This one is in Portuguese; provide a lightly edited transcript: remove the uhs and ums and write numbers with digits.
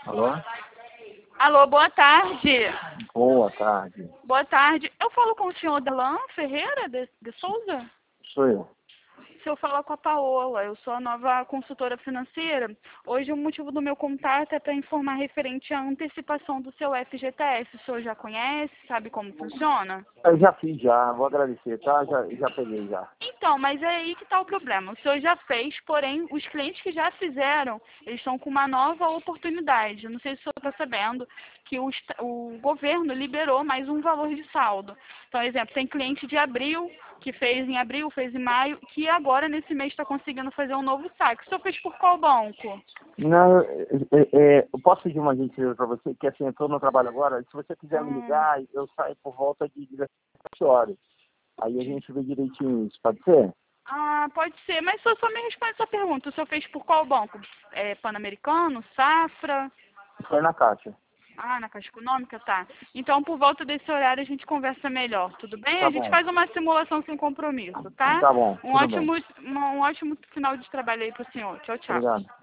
Alô? Alô, boa tarde. Boa tarde. Boa tarde. Eu falo com o senhor Delan Ferreira de Souza? Sou eu. Se eu falar com a Paola, eu sou a nova consultora financeira. Hoje o motivo do meu contato é para informar referente à antecipação do seu FGTS. O senhor já conhece, sabe como funciona? Eu já fiz já, vou agradecer, tá? Já peguei já. Então, mas é aí que está o problema. O senhor já fez, porém, os clientes que já fizeram, eles estão com uma nova oportunidade. Não sei se o senhor está sabendo que o governo liberou mais um valor de saldo. Então, exemplo, tem cliente de abril, que fez em abril, fez em maio, que agora, nesse mês, está conseguindo fazer um novo saque. O senhor fez por qual banco? Não, eu posso pedir uma gentileza para você, que assim, eu estou no trabalho agora, se você quiser me ligar, eu saio por volta de 17 horas. Aí a gente vê direitinho isso, pode ser? Ah, pode ser, mas o senhor só me responde essa pergunta. O senhor fez por qual banco? Pan-Americano, Safra? Foi na Caixa. Ah, na Caixa Econômica, tá. Então, por volta desse horário, a gente conversa melhor, tudo bem? Tá A gente bom, faz uma simulação sem compromisso, tá? tá bom, Um tudo bem. ótimo final de trabalho aí pro senhor. Tchau, tchau. Obrigado.